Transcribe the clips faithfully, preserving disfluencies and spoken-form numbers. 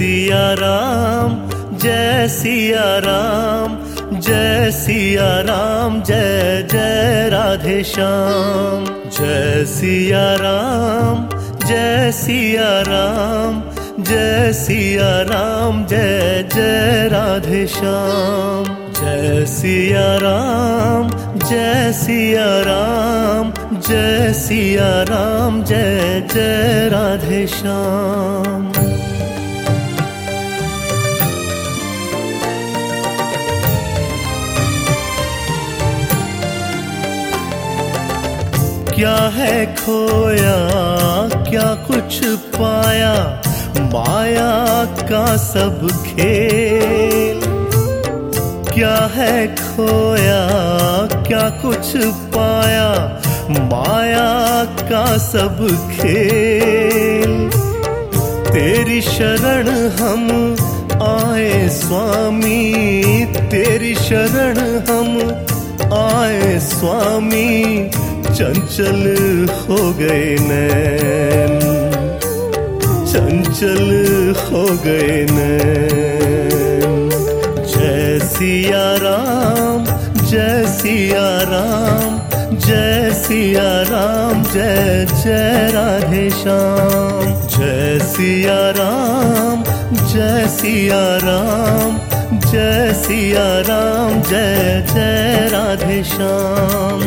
सिया राम जय सिया राम, जय सिया राम जय जय राधे श्याम। जय सिया राम जय सिया राम, जय सिया राम जय जय राधे श्याम। जय सिया राम जय सिया राम, जय सिया राम जय जय राधे श्याम। क्या है खोया क्या कुछ पाया, माया का सब खेल। क्या है खोया क्या कुछ पाया, माया का सब खेल। तेरी शरण हम आए स्वामी, तेरी शरण हम आए स्वामी। चंचल हो गए नैन, चंचल हो गए नैन। जय सिया राम जय सिया राम, जय सिया राम जय जय राधे श्याम। जय सिया राम जय सिया राम, जय सिया राम जय जय राधे श्याम।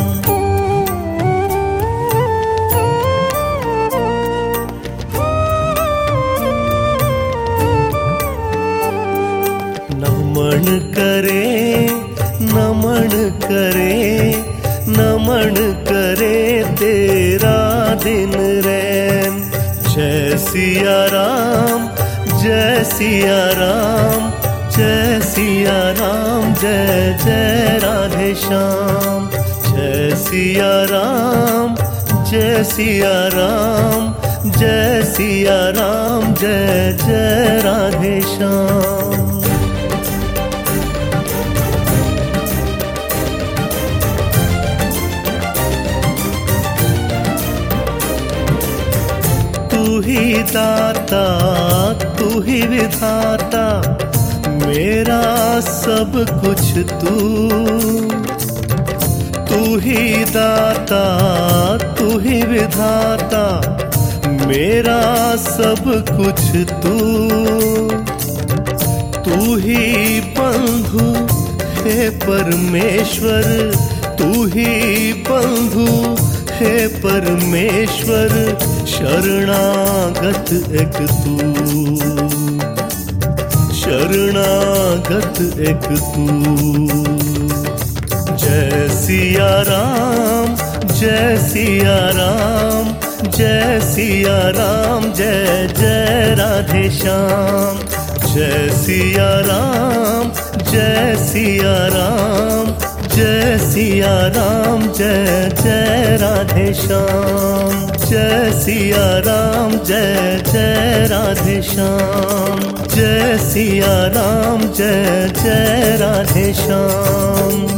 नमन करे नमन करे नमन करे तेरा दिन रैन। जय सिया राम जय सिया राम, जय सिया राम जय जय राधे श्याम। जय सिया राम जय सिया राम, जय सिया राम जय जय राधे श्याम। तू ही दाता तू ही विधाता, मेरा सब कुछ तू। तू ही दाता तू ही विधाता, मेरा सब कुछ तू। तू ही बंधु हे परमेश्वर, तू ही बंधु हे परमेश्वर। शरणागत एक तू, शरणागत एक तू। जय सिया राम जय सिया राम, जय सिया राम जय जय राधे श्याम। जय सिया राम जय सिया राम, जय सिया राम जय जय राधे श्याम। जय सिया राम जय जय राधे श्याम, जय सिया राम जय जय राधे श्याम।